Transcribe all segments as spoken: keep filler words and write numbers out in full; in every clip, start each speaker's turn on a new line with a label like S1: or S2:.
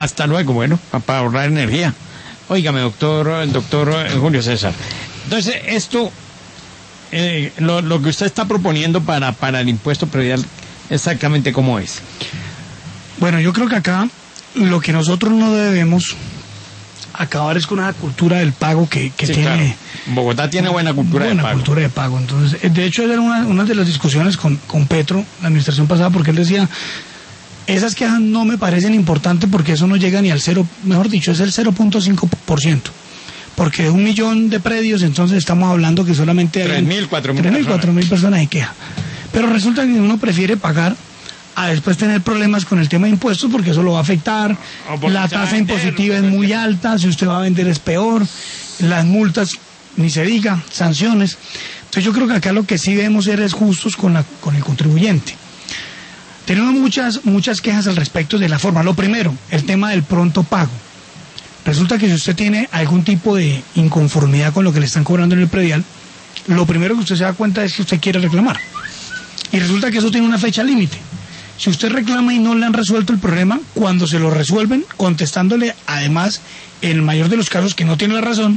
S1: Hasta luego, bueno, para ahorrar energía. Óigame, doctor, doctor Julio César. Entonces, esto, eh, lo, lo que usted está proponiendo para, para el impuesto predial, exactamente cómo es.
S2: Bueno, yo creo que acá lo que nosotros no debemos acabar es con esa cultura del pago que, que
S1: Sí,
S2: tiene...
S1: claro. Bogotá tiene buena cultura
S2: buena
S1: de pago.
S2: cultura de pago. Entonces, de hecho, era una, una de las discusiones con, con Petro, la administración pasada, porque él decía, esas quejas no me parecen importantes porque eso no llega ni al cero, mejor dicho, es el cero punto cinco por ciento. Porque de un millón de predios, entonces estamos hablando que solamente hay...
S1: tres mil, cuatro mil
S2: tres mil,
S1: personas.
S2: cuatro mil personas en queja. Pero resulta que uno prefiere pagar a después tener problemas con el tema de impuestos porque eso lo va a afectar,
S1: O porque
S2: la
S1: se va a
S2: tasa
S1: vender,
S2: impositiva
S1: o
S2: es muy
S1: porque-
S2: alta, si usted va a vender es peor, las multas, ni se diga, sanciones. Entonces yo creo que acá lo que sí debemos ser es justos con, la, con el contribuyente. Tenemos muchas, muchas quejas al respecto de la forma. Lo primero, el tema del pronto pago. Resulta que si usted tiene algún tipo de inconformidad con lo que le están cobrando en el predial, lo primero que usted se da cuenta es que usted quiere reclamar. Y resulta que eso tiene una fecha límite. Si usted reclama y no le han resuelto el problema, cuando se lo resuelven, contestándole además, en el mayor de los casos que no tiene la razón,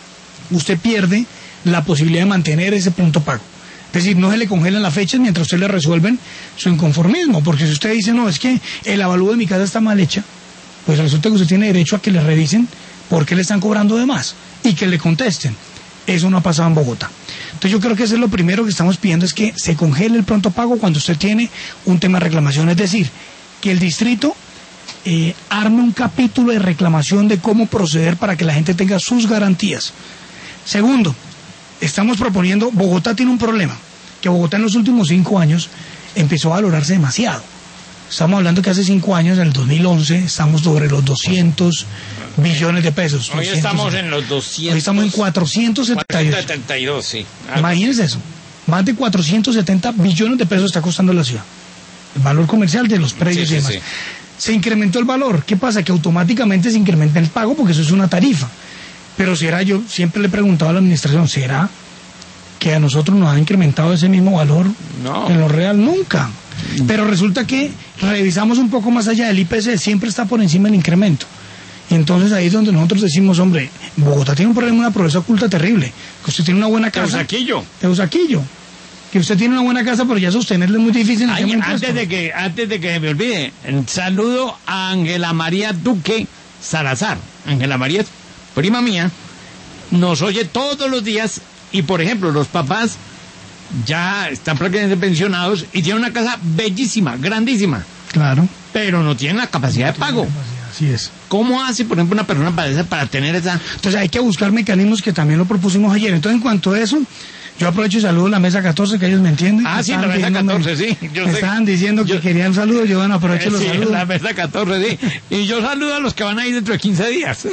S2: usted pierde la posibilidad de mantener ese pronto pago. Es decir, no se le congelan las fechas mientras usted le resuelven su inconformismo, porque si usted dice, no, es que el avalúo de mi casa está mal hecha, pues resulta que usted tiene derecho a que le revisen por qué le están cobrando de más y que le contesten. Eso no ha pasado en Bogotá. Entonces yo creo que eso es lo primero que estamos pidiendo, es que se congele el pronto pago cuando usted tiene un tema de reclamación, es decir, que el distrito eh, arme un capítulo de reclamación de cómo proceder para que la gente tenga sus garantías. Segundo, estamos proponiendo, Bogotá tiene un problema, que Bogotá en los últimos cinco años empezó a valorarse demasiado. Estamos hablando que hace cinco años, en el dos mil once, estamos sobre los doscientos billones de pesos.
S1: Hoy
S2: doscientos,
S1: estamos en los doscientos.
S2: Hoy estamos en cuatrocientos setenta y dos.
S1: cuatrocientos setenta y dos, sí. Algo
S2: Imagínense eso. Más de cuatrocientos setenta billones de pesos está costando la ciudad. El valor comercial de los predios
S1: Sí,
S2: y
S1: sí,
S2: demás.
S1: sí.
S2: Se incrementó el valor. ¿Qué pasa? Que automáticamente se incrementa el pago porque eso es una tarifa. Pero será, yo siempre le he preguntado a la administración, ¿será que a nosotros nos ha incrementado ese mismo valor?
S1: No.
S2: En lo real, nunca. Pero resulta que revisamos un poco más allá del I P C, siempre está por encima del incremento. Y entonces ahí es donde nosotros decimos, hombre, Bogotá tiene un problema, una pobreza oculta terrible. Que usted tiene una buena casa.
S1: Teusaquillo.
S2: Teusaquillo. Que usted tiene una buena casa, pero ya sostenerle es muy difícil. en el
S1: Ay,
S2: tema de
S1: antes
S2: impuestos.
S1: de que antes de que me olvide, un saludo a Ángela María Duque Salazar. Ángela María es prima mía, nos oye todos los días y, por ejemplo, los papás ya están prácticamente pensionados y tienen una casa bellísima, grandísima,
S2: Claro.
S1: pero no tienen la capacidad de pago.
S2: Así es.
S1: ¿Cómo hace, por ejemplo, una persona para, esa- para tener esa...
S2: Entonces hay que buscar mecanismos que también lo propusimos ayer. Entonces en cuanto a eso, yo aprovecho y saludo a la mesa catorce, que ellos me entienden.
S1: Ah,
S2: Me
S1: sí,
S2: estaban
S1: la mesa
S2: pidiéndome-
S1: catorce, sí. Yo
S2: me
S1: sé.
S2: estaban diciendo que
S1: Yo-
S2: querían saludos, yo bueno, aprovecho y los
S1: Sí,
S2: saludos.
S1: la mesa catorce, sí. Y yo saludo a los que van a ir dentro de quince días.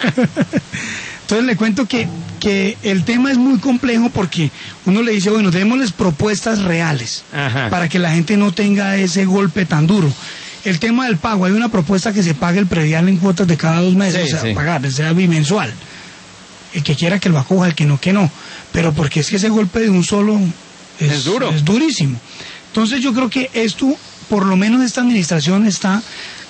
S2: Entonces le cuento que, que el tema es muy complejo porque uno le dice, bueno, démosles propuestas reales
S1: Ajá.
S2: para que la gente no tenga ese golpe tan duro. El tema del pago, hay una propuesta que se pague el predial en cuotas de cada dos meses,
S1: Sí,
S2: o sea,
S1: sí.
S2: pagar, sea bimensual. El que quiera que lo acoja, el que no, que no. Pero porque es que ese golpe de un solo es,
S1: Es duro.
S2: es durísimo. Entonces yo creo que esto, por lo menos esta administración está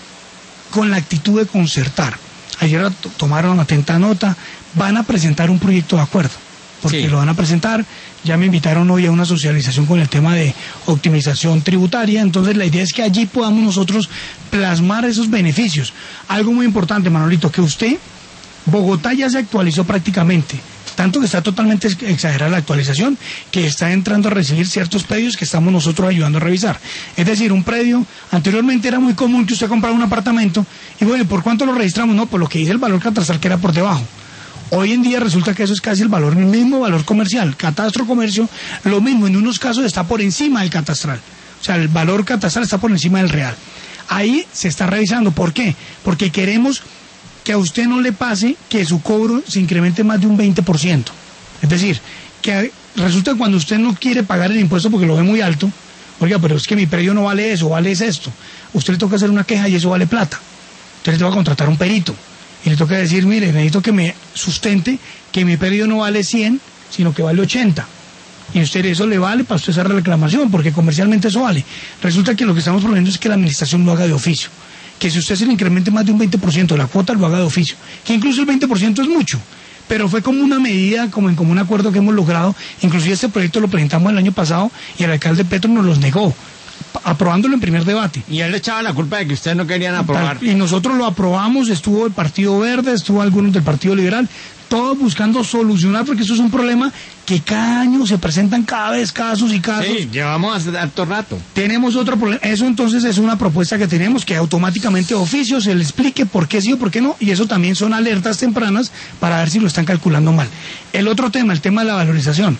S2: con la actitud de concertar. Ayer to- tomaron atenta nota, van a presentar un proyecto de acuerdo, porque
S1: Sí.
S2: lo van a presentar, ya me invitaron hoy a una socialización con el tema de optimización tributaria, entonces la idea es que allí podamos nosotros plasmar esos beneficios. Algo muy importante, Manolito, que usted, Bogotá ya se actualizó prácticamente, tanto que está totalmente ex- exagerada la actualización, que está entrando a recibir ciertos predios que estamos nosotros ayudando a revisar. Es decir, un predio, anteriormente era muy común que usted comprara un apartamento, y bueno, ¿por cuánto lo registramos? No, por lo que dice el valor catastral que era por debajo. Hoy en día resulta que eso es casi el valor, el mismo valor comercial. Catastro, comercio, lo mismo, en unos casos está por encima del catastral. O sea, el valor catastral está por encima del real. Ahí se está revisando. ¿Por qué? Porque queremos que a usted no le pase que su cobro se incremente más de un veinte por ciento. Es decir, que resulta que cuando usted no quiere pagar el impuesto porque lo ve muy alto, oiga, pero es que mi predio no vale eso, vale es esto. Usted le toca hacer una queja y eso vale plata. Entonces le toca contratar un perito. Y le toca decir, mire, necesito que me sustente que mi predio no vale cien, sino que vale ochenta. Y usted eso le vale para usted hacer la reclamación, porque comercialmente eso vale. Resulta que lo que estamos proponiendo es que la administración lo haga de oficio. que si usted se le incremente más de un veinte por ciento la cuota, lo haga de oficio, que incluso el veinte por ciento es mucho, pero fue como una medida, como en común acuerdo que hemos logrado. Inclusive este proyecto lo presentamos el año pasado y el alcalde Petro nos los negó, aprobándolo en primer debate.
S1: Y él le echaba la culpa de que ustedes no querían aprobar.
S2: Y nosotros lo aprobamos, estuvo el Partido Verde, estuvo algunos del Partido Liberal, todos buscando solucionar, porque eso es un problema que cada año se presentan cada vez casos y casos.
S1: Sí, llevamos harto rato.
S2: Tenemos otro problema. Eso entonces es una propuesta que tenemos, que automáticamente de oficio se le explique por qué sí o por qué no, y eso también son alertas tempranas para ver si lo están calculando mal. El otro tema, el tema de la valorización.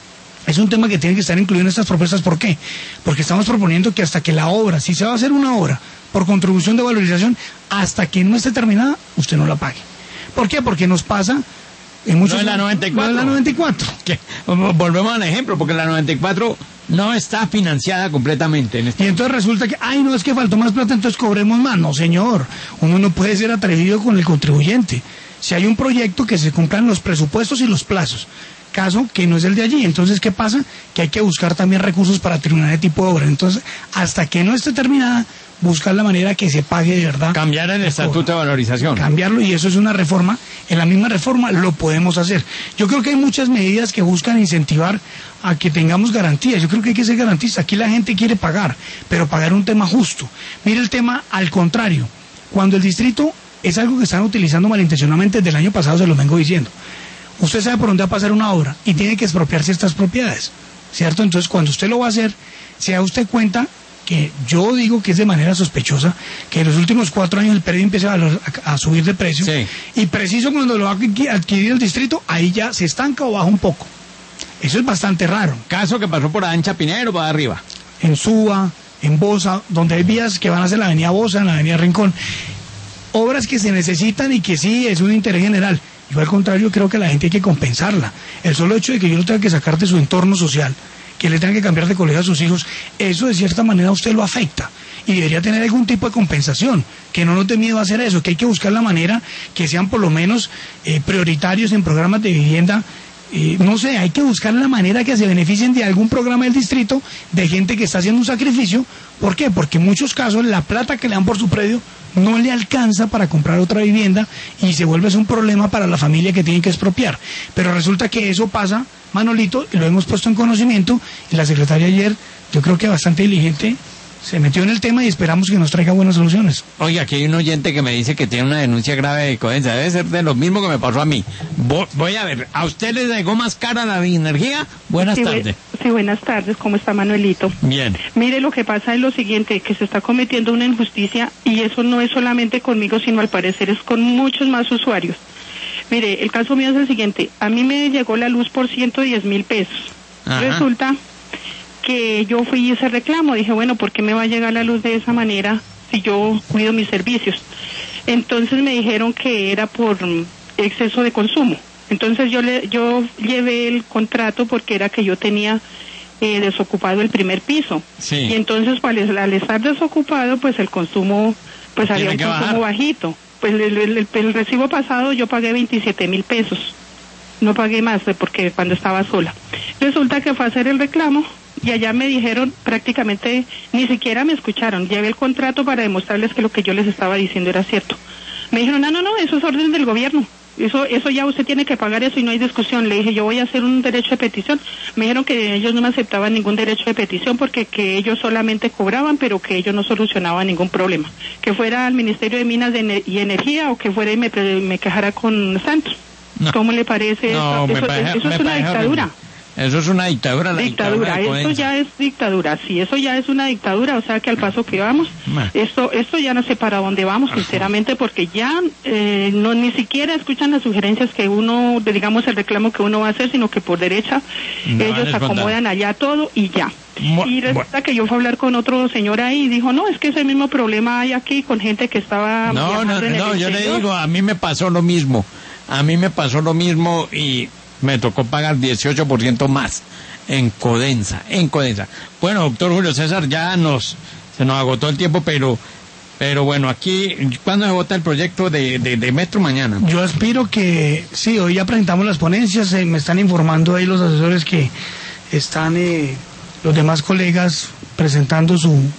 S2: Es un tema que tiene que estar incluido en estas propuestas. ¿Por qué? Porque estamos proponiendo que hasta que la obra, si se va a hacer una obra por contribución de valorización, hasta que no esté terminada, usted no la pague. ¿Por qué? Porque nos pasa en muchos...
S1: No es la noventa y cuatro.
S2: No es la noventa y cuatro.
S1: Que, volvemos al ejemplo, porque la noventa y cuatro no está financiada completamente. En este
S2: y entonces resulta que, ay, no, es que faltó más plata, entonces cobremos más. No, señor, uno no puede ser atrevido con el contribuyente. Si hay un proyecto, que se cumplan los presupuestos y los plazos. Caso que no es el de allí. Entonces, ¿qué pasa? Que hay que buscar también recursos para terminar ese tipo de obra. Entonces, hasta que no esté terminada, buscar la manera que se pague de verdad.
S1: Cambiar el estatuto de valorización.
S2: Cambiarlo, y eso es una reforma. En la misma reforma lo podemos hacer. Yo creo que hay muchas medidas que buscan incentivar a que tengamos garantías. Yo creo que hay que ser garantistas. Aquí la gente quiere pagar, pero pagar un tema justo. Mire el tema al contrario. Cuando el distrito es algo que están utilizando malintencionadamente desde el año pasado, se lo vengo diciendo. Usted sabe por dónde va a pasar una obra y tiene que expropiar ciertas propiedades, ¿cierto? Entonces, cuando usted lo va a hacer, se da usted cuenta que yo digo que es de manera sospechosa, que en los últimos cuatro años el predio empieza a, a, a subir de precio,
S1: sí.
S2: Y preciso cuando lo va a adquirir el distrito, ahí ya se estanca o baja un poco. Eso es bastante raro.
S1: Caso que pasó por Ancha Pinero, para arriba.
S2: En Suba, en Bosa, donde hay vías que van a ser la avenida Bosa, en la avenida Rincón. Obras que se necesitan y que sí es un interés general. Yo al contrario creo que la gente hay que compensarla. El solo hecho de que yo lo tenga que sacar de su entorno social, que le tenga que cambiar de colegio a sus hijos, eso de cierta manera a usted lo afecta. Y debería tener algún tipo de compensación, que no nos dé miedo a hacer eso, que hay que buscar la manera que sean por lo menos eh, prioritarios en programas de vivienda. Eh, no sé, hay que buscar la manera que se beneficien de algún programa del distrito, de gente que está haciendo un sacrificio. ¿Por qué? Porque en muchos casos la plata que le dan por su predio no le alcanza para comprar otra vivienda y se vuelve un problema para la familia que tiene que expropiar. Pero resulta que eso pasa, Manolito, y lo hemos puesto en conocimiento, y la secretaria ayer, yo creo que bastante diligente, se metió en el tema y esperamos que nos traiga buenas soluciones.
S1: Oye, aquí hay un oyente que me dice que tiene una denuncia grave de decodencia. Debe ser de lo mismo que me pasó a mí. Voy, voy a ver, ¿a usted les llegó más cara la energía? Buenas
S3: sí,
S1: tardes.
S3: Sí, buenas tardes. ¿Cómo está, Manuelito?
S1: Bien.
S3: Mire, lo que pasa es lo siguiente, que se está cometiendo una injusticia, y eso no es solamente conmigo, sino al parecer es con muchos más usuarios. Mire, el caso mío es el siguiente. A mí me llegó la luz por ciento diez mil pesos. Ajá. Resulta que yo fui y hice reclamo, dije, bueno, ¿por qué me va a llegar la luz de esa manera si yo cuido mis servicios? Entonces me dijeron que era por exceso de consumo. Entonces yo le, yo llevé el contrato porque era que yo tenía eh, desocupado el primer piso.
S1: Sí.
S3: Y entonces al, al estar desocupado, pues el consumo, pues había un consumo bajar. bajito. Pues el, el, el, el recibo pasado yo pagué veintisiete mil pesos. No pagué más porque cuando estaba sola. Resulta que fue a hacer el reclamo y allá me dijeron prácticamente, ni siquiera me escucharon. Llevé el contrato para demostrarles que lo que yo les estaba diciendo era cierto. Me dijeron, no, no, no, eso es orden del gobierno. Eso eso ya usted tiene que pagar eso y no hay discusión. Le dije, yo voy a hacer un derecho de petición. Me dijeron que ellos no me aceptaban ningún derecho de petición porque que ellos solamente cobraban, pero que ellos no solucionaban ningún problema. Que fuera al Ministerio de Minas de Ener- y Energía o que fuera y me, me quejara con Santos. No. ¿Cómo le parece
S1: no,
S3: eso?
S1: Me
S3: eso,
S1: parece,
S3: eso
S1: me
S3: es una
S1: parece
S3: dictadura.
S1: Horrible. Eso es una dictadura. La
S3: dictadura,
S1: dictadura
S3: eso ya es dictadura, sí, eso ya es una dictadura, o sea que al paso que vamos, nah. esto esto ya no sé para dónde vamos, Ajá. sinceramente, porque ya eh, no ni siquiera escuchan las sugerencias que uno, digamos el reclamo que uno va a hacer, sino que por derecha no, ellos acomodan allá todo y ya. Mo- y resulta bueno. que yo fui a hablar con otro señor ahí y dijo, no, es que ese mismo problema hay aquí con gente que estaba...
S1: No, no, no, yo le digo, a mí me pasó lo mismo, a mí me pasó lo mismo y me tocó pagar dieciocho por ciento más. En Codensa, en Codensa. Bueno, doctor Julio César, ya nos se nos agotó el tiempo, pero pero bueno, aquí, ¿cuándo se vota el proyecto de, de, de Metro mañana?
S2: Yo aspiro que, sí, hoy ya presentamos las ponencias, eh, me están informando ahí los asesores que están, eh, los demás colegas, presentando su,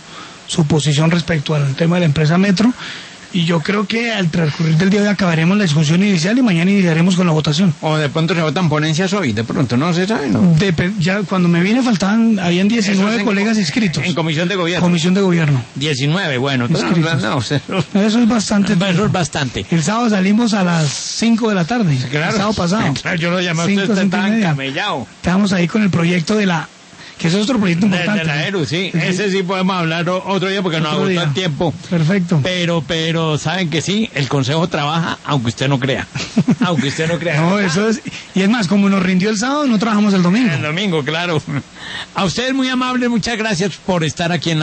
S2: su posición respecto al tema de la empresa Metro. Y yo creo que al transcurrir del día de hoy acabaremos la discusión inicial y mañana iniciaremos con la votación.
S1: O de pronto se votan ponencias hoy, de pronto, no se sabe, ¿no?
S2: Dep- ya cuando me vine faltaban, habían diecinueve en, colegas inscritos.
S1: En comisión de gobierno.
S2: Comisión de gobierno.
S1: diecinueve, bueno.
S2: Inscritos.
S1: No, no, eso,
S2: eso es bastante.
S1: Eso es bastante.
S2: El sábado salimos a las cinco de la tarde.
S1: Claro.
S2: El sábado pasado.
S1: Claro, yo lo llamé a usted, usted tan camellado.
S2: Estábamos ahí con el proyecto de la... que eso es otro proyecto importante.
S1: De, de la E R U, sí. sí. Ese sí podemos hablar otro día porque nos agotó el tiempo.
S2: Perfecto.
S1: Pero, pero, saben que sí, el Consejo trabaja aunque usted no crea. Aunque usted no crea.
S2: No, eso es... Y es más, como nos rindió el sábado, no trabajamos el domingo.
S1: El domingo, claro. A ustedes muy amables, muchas gracias por estar aquí en la